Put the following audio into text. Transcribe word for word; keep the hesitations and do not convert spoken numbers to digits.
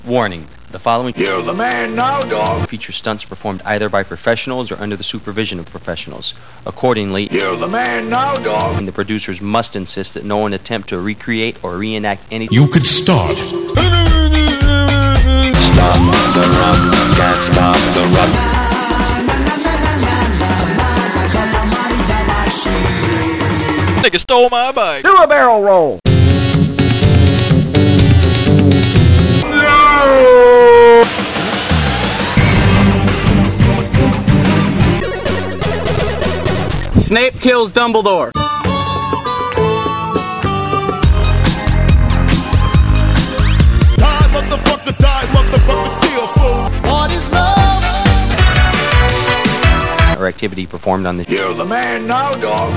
Warning, the following You're the man now, dog. feature stunts performed either by professionals or under the supervision of professionals. Accordingly, You're the man now, dog. the producers must insist that no one attempt to recreate or reenact anything. You could start. Stop the rock, can't stop the rock. Nigga stole my bike. Do a barrel roll. Snape kills Dumbledore. Die, motherfucker, die, motherfucker, kill, fool. What is love? Or activity performed on the You're the man now, dog.